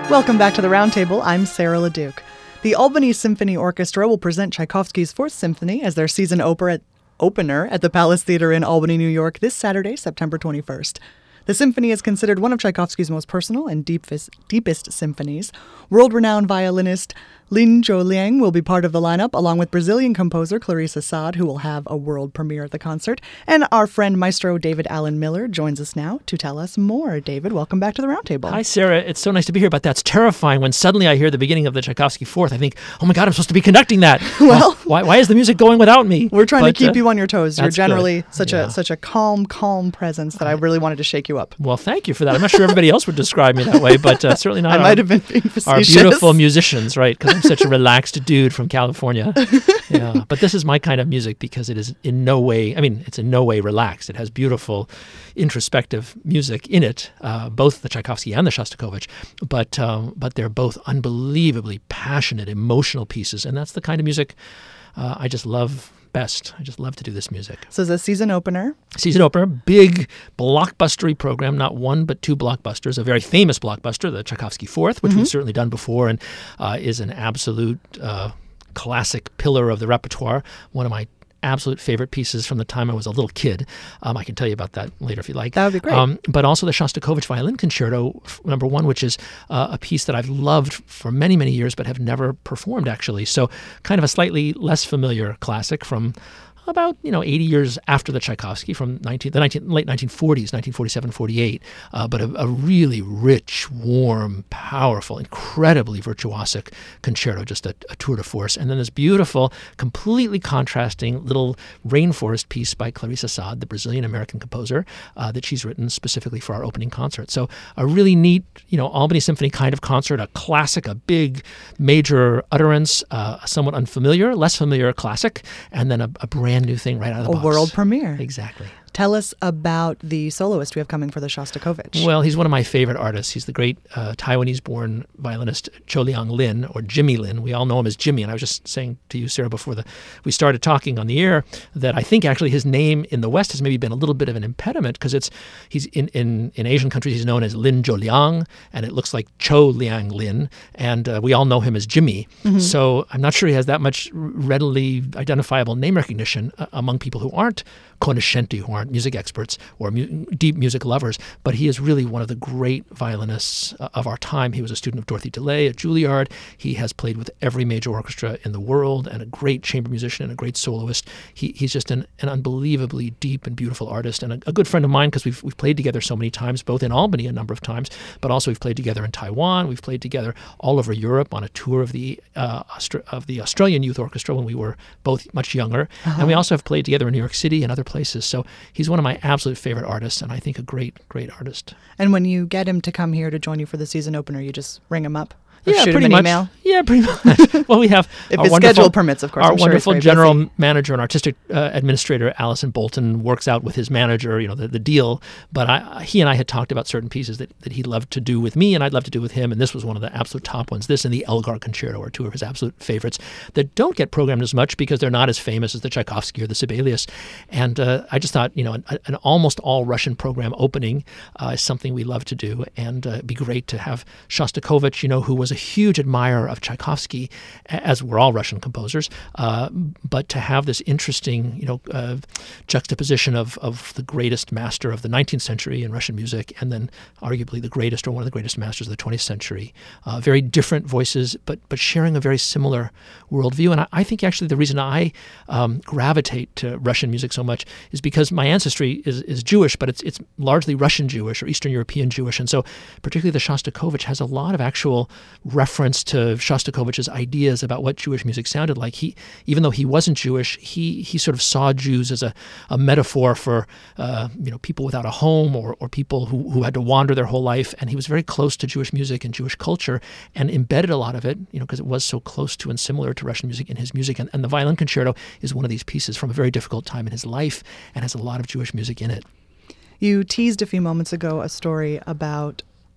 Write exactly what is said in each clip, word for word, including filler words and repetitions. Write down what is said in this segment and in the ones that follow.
Welcome back to the Roundtable. I'm Sarah LeDuc. The Albany Symphony Orchestra will present Tchaikovsky's Fourth Symphony as their season oper- opener at the Palace Theater in Albany, New York this Saturday, September twenty-first. The symphony is considered one of Tchaikovsky's most personal and deepest, deepest symphonies. World-renowned violinist Lin Zhou-liang will be part of the lineup, along with Brazilian composer Clarissa Saad, who will have a world premiere at the concert. And our friend Maestro David Allen Miller joins us now to tell us more. David, welcome back to the Roundtable. Hi, Sarah. It's so nice to be here, but that's terrifying when suddenly I hear the beginning of the Tchaikovsky Fourth. I think, oh my God, I'm supposed to be conducting that. Well, uh, why, why is the music going without me? We're trying but, to keep uh, you on your toes. You're generally good. such yeah. a such a calm, calm presence that I really wanted to shake you up. Well, thank you for that. I'm not sure everybody else would describe me that way, but uh, certainly not I our, might have been being facetious. our beautiful musicians, right? Because I'm such a relaxed dude from California. Yeah, but this is my kind of music because it is in no way, I mean, it's in no way relaxed. It has beautiful introspective music in it, uh, both the Tchaikovsky and the Shostakovich, but um, but they're both unbelievably passionate, emotional pieces, and that's the kind of music uh, I just love best. I just love to do this music. So it's a season opener. Season opener, big blockbustery program, not one but two blockbusters. A very famous blockbuster, the Tchaikovsky Fourth, which mm-hmm. we've certainly done before and uh, is an absolute uh, classic pillar of the repertoire. One of my absolute favorite pieces from the time I was a little kid. Um, I can tell you about that later if you like. That would be great. Um, but also the Shostakovich Violin Concerto, number one, which is uh, a piece that I've loved for many, many years but have never performed, actually. So kind of a slightly less familiar classic from about, you know, eighty years after the Tchaikovsky, from nineteen, the nineteen, late nineteen forties, nineteen forty-seven, forty-eight, uh, but a, a really rich, warm, powerful, incredibly virtuosic concerto, just a, a tour de force. And then this beautiful, completely contrasting little rainforest piece by Clarissa Saad, the Brazilian-American composer, uh, that she's written specifically for our opening concert. So a really neat, you know, Albany Symphony kind of concert, a classic, a big, major utterance, uh, somewhat unfamiliar, less familiar classic, and then a, a brand new thing right out of the a box. A world premiere. Exactly. Tell us about the soloist we have coming for the Shostakovich. Well, he's one of my favorite artists. He's the great uh, Taiwanese-born violinist Zhou-liang Lin, or Jimmy Lin. We all know him as Jimmy. And I was just saying to you, Sarah, before the, we started talking on the air, that I think actually his name in the West has maybe been a little bit of an impediment because it's he's in, in, in Asian countries he's known as Lin Zhou-liang, and it looks like Zhou-liang Lin, and uh, we all know him as Jimmy. Mm-hmm. So I'm not sure he has that much readily identifiable name recognition uh, among people who aren't conoscenti, who aren't music experts or mu- deep music lovers, but he is really one of the great violinists uh, of our time. He was a student of Dorothy DeLay at Juilliard. He has played with every major orchestra in the world and a great chamber musician and a great soloist. He, he's just an, an unbelievably deep and beautiful artist and a, a good friend of mine because we've, we've played together so many times, both in Albany a number of times, but also we've played together in Taiwan. We've played together all over Europe on a tour of the uh, Austra- of the Australian Youth Orchestra when we were both much younger. Uh-huh. And we also have played together in New York City and other places. So he's one of my absolute favorite artists, and I think a great, great artist. And when you get him to come here to join you for the season opener, you just ring him up? Or yeah, shoot pretty him an much. Email? Yeah, pretty much. Well, we have if our his schedule permits, of course. Our I'm wonderful sure general busy. manager and artistic uh, administrator, Allison Bolton, works out with his manager, you know, the, the deal. But I, he and I had talked about certain pieces that, that he'd love to do with me, and I'd love to do with him. And this was one of the absolute top ones. This and the Elgar Concerto are two of his absolute favorites that don't get programmed as much because they're not as famous as the Tchaikovsky or the Sibelius. And uh, I just thought, you know, an, an almost all Russian program opening uh, is something we love to do, and uh, it'd be great to have Shostakovich, you know, who was a huge admirer of Tchaikovsky, as were all Russian composers, uh, but to have this interesting, you know, uh, juxtaposition of, of the greatest master of the nineteenth century in Russian music, and then arguably the greatest or one of the greatest masters of the twentieth century. Uh, very different voices, but but sharing a very similar worldview. And I, I think actually the reason I um, gravitate to Russian music so much is because my ancestry is, is Jewish, but it's it's largely Russian Jewish or Eastern European Jewish, and so particularly the Shostakovich has a lot of actual reference to Shostakovich's ideas about what Jewish music sounded like. He, even though he wasn't Jewish, he he sort of saw Jews as a, a metaphor for uh, you know people without a home or or people who, who had to wander their whole life. And he was very close to Jewish music and Jewish culture and embedded a lot of it, you know, because it was so close to and similar to Russian music in his music. And, and the Violin Concerto is one of these pieces from a very difficult time in his life and has a lot of Jewish music in it. You teased a few moments ago a story about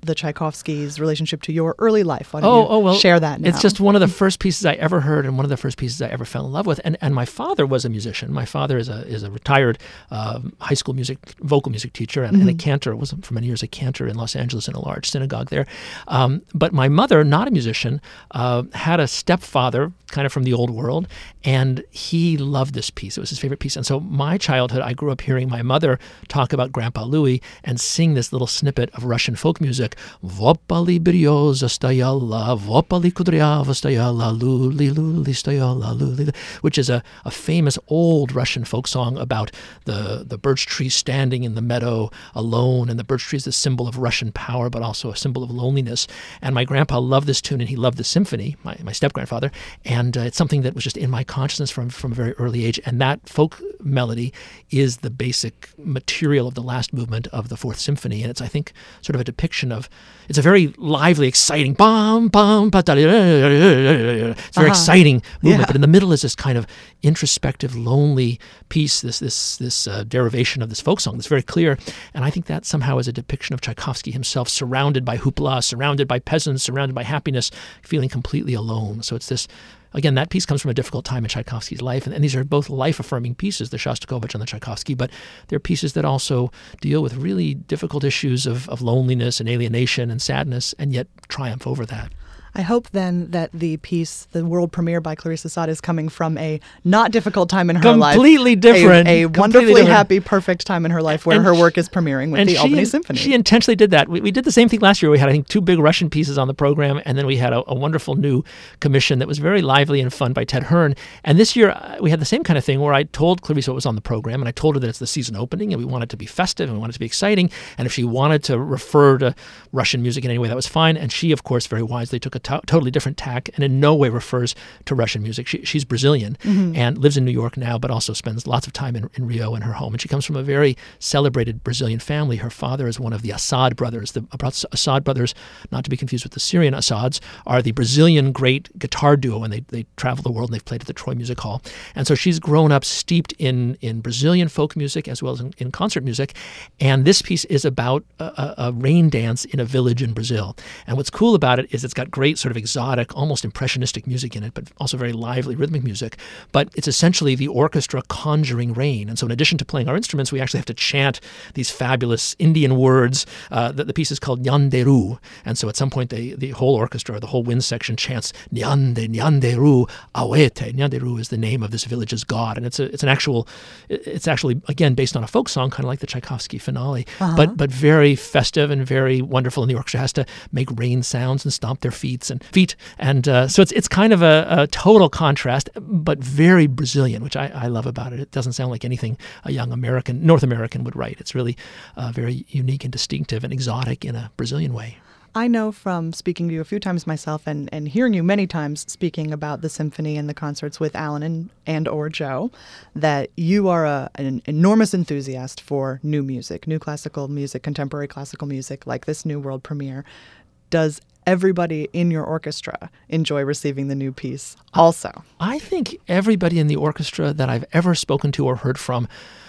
the Tchaikovsky's relationship to your early life. Why don't Oh, you oh well, share that now? It's just one of the first pieces I ever heard, and one of the first pieces I ever fell in love with. And and my father was a musician. My father is a is a retired uh, high school music vocal music teacher and, mm-hmm. and a cantor. Was for many years a cantor in Los Angeles in a large synagogue there. Um, but my mother, not a musician, uh, had a stepfather, kind of from the old world, and he loved this piece. It was his favorite piece. And so my childhood, I grew up hearing my mother talk about Grandpa Louis and sing this little snippet of Russian folk music. Vopali bryoza stoyala, vopali kudryava stoyala, luli luli stoyala, luli, which is a, a famous old Russian folk song about the, the birch tree standing in the meadow alone, and the birch tree is the symbol of Russian power, but also a symbol of loneliness. And my grandpa loved this tune, and he loved the symphony, my, my step-grandfather, and uh, it's something that was just in my consciousness from, from a very early age. And that folk melody is the basic material of the last movement of the Fourth Symphony, and it's, I think, sort of a depiction of, it's a very lively, exciting, bum, bum, it's a very uh-huh. exciting movement, yeah. but in the middle is this kind of introspective, lonely piece, this this this uh, derivation of this folk song that's very clear. And I think that somehow is a depiction of Tchaikovsky himself, surrounded by hoopla, surrounded by peasants, surrounded by happiness, feeling completely alone. So it's this, again, that piece comes from a difficult time in Tchaikovsky's life, and, and these are both life-affirming pieces, the Shostakovich and the Tchaikovsky, but they're pieces that also deal with really difficult issues of, of loneliness and alienation and sadness, and yet triumph over that. I hope then that the piece, the world premiere by Clarissa Saad, is coming from a not difficult time in her completely life. Completely different. A, a completely wonderfully different. happy, perfect time in her life where and her she, work is premiering with the she, Albany Symphony. She intentionally did that. We, we did the same thing last year. We had, I think, two big Russian pieces on the program, and then we had a, a wonderful new commission that was very lively and fun by Ted Hearn. And this year, uh, we had the same kind of thing where I told Clarissa what was on the program, and I told her that it's the season opening, and we wanted it to be festive, and we wanted it to be exciting, and if she wanted to refer to Russian music in any way, that was fine. And she, of course, very wisely took a to- totally different tack and in no way refers to Russian music. She, she's Brazilian mm-hmm. and lives in New York now, but also spends lots of time in, in Rio in her home. And she comes from a very celebrated Brazilian family. Her father is one of the Assad brothers. The Assad brothers, not to be confused with the Syrian Assads, are the Brazilian great guitar duo, and they, they travel the world, and they've played at the Troy Music Hall. And so she's grown up steeped in, in Brazilian folk music as well as in, in concert music. And this piece is about a, a rain dance in a village in Brazil. And what's cool about it is it's got great sort of exotic, almost impressionistic music in it, but also very lively rhythmic music. But it's essentially the orchestra conjuring rain. And so in addition to playing our instruments, we actually have to chant these fabulous Indian words. Uh, the, the piece is called Nyanderu. And so at some point, they, the whole orchestra, the whole wind section chants Nyande, Nyanderu, Awete. Nyanderu is the name of this village's god. And it's a, it's an actual, it's actually, again, based on a folk song, kind of like the Tchaikovsky finale, uh-huh. but but very festive and very wonderful. And the orchestra has to make rain sounds and stomp their feet and feet. And uh, so it's it's kind of a, a total contrast, but very Brazilian, which I, I love about it. It doesn't sound like anything a young American, North American would write. It's really uh, very unique and distinctive and exotic in a Brazilian way. I know from speaking to you a few times myself and, and hearing you many times speaking about the symphony and the concerts with Alan and, and or Joe, that you are a, an enormous enthusiast for new music, new classical music, contemporary classical music, like this new world premiere. Does everybody in your orchestra enjoy receiving the new piece also? I think everybody in the orchestra that I've ever spoken to or heard from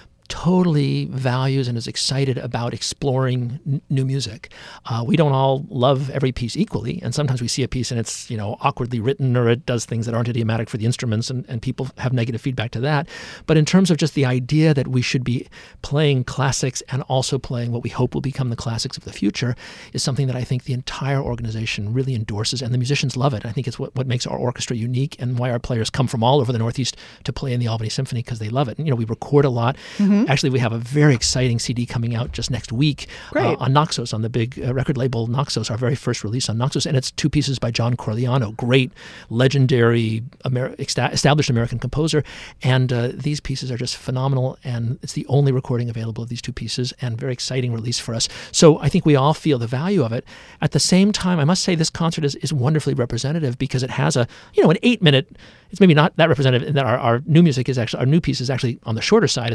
totally values and is excited about exploring n- new music. Uh, we don't all love every piece equally, and sometimes we see a piece and it's, you know, awkwardly written, or it does things that aren't idiomatic for the instruments, and, and people have negative feedback to that. But in terms of just the idea that we should be playing classics and also playing what we hope will become the classics of the future is something that I think the entire organization really endorses, and the musicians love it. I think it's what, what makes our orchestra unique and why our players come from all over the Northeast to play in the Albany Symphony, because they love it. And, you know, we record a lot. Mm-hmm. Actually, we have a very exciting C D coming out just next week uh, on Naxos, on the big uh, record label Naxos, our very first release on Naxos. And it's two pieces by John Corigliano, great, legendary, Amer- established American composer. And uh, these pieces are just phenomenal. And it's the only recording available of these two pieces, and very exciting release for us. So I think we all feel the value of it. At the same time, I must say this concert is, is wonderfully representative, because it has a, you know, an eight minute, it's maybe not that representative in that our, our new music is actually, our new piece is actually on the shorter side. It's yeah. seven or eight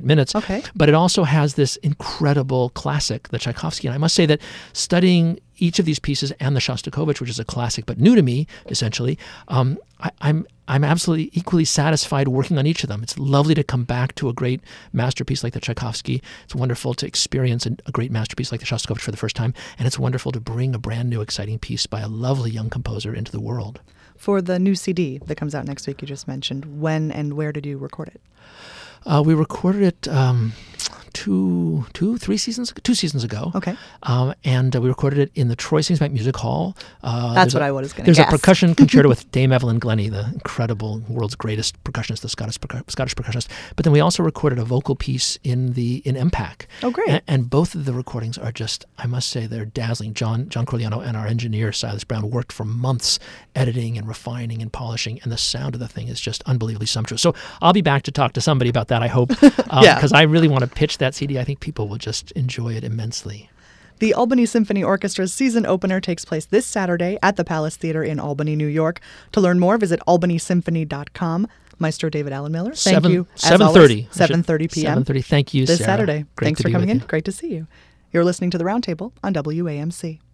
forty-eight minutes. Okay. But it also has this incredible classic, the Tchaikovsky. And I must say that studying each of these pieces and the Shostakovich, which is a classic but new to me, essentially, um, I, I'm I'm absolutely equally satisfied working on each of them. It's lovely to come back to a great masterpiece like the Tchaikovsky. It's wonderful to experience a great masterpiece like the Shostakovich for the first time. And it's wonderful to bring a brand new, exciting piece by a lovely young composer into the world. For the new C D that comes out next week, you just mentioned, when and where did you record it? Uh, we recorded it um, two, two, three seasons, two seasons ago. Okay. Um, and uh, we recorded it in the Troy Singsbank Bank Music Hall. Uh, That's what a, I was going to There's guess. a percussion concerto with Dame Evelyn Glennie, the incredible world's greatest percussionist, the Scottish percu- Scottish percussionist. But then we also recorded a vocal piece in the in M PAC. Oh, great! And, and both of the recordings are just, I must say, they're dazzling. John John Corliano and our engineer Silas Brown worked for months editing and refining and polishing, and the sound of the thing is just unbelievably sumptuous. So I'll be back to talk to somebody about that, I hope, um, yeah. because I really want to pitch that C D. I think people will just enjoy it immensely. The Albany Symphony Orchestra's season opener takes place this Saturday at the Palace Theater in Albany, New York. To learn more, visit albany symphony dot com. Maestro David Allen Miller, thank Seven, you. seven thirty. seven thirty p.m. seven thirty. Thank you, this Sarah. Saturday. Great Thanks to for be coming with in. you. Great to see you. You're listening to The Roundtable on W A M C.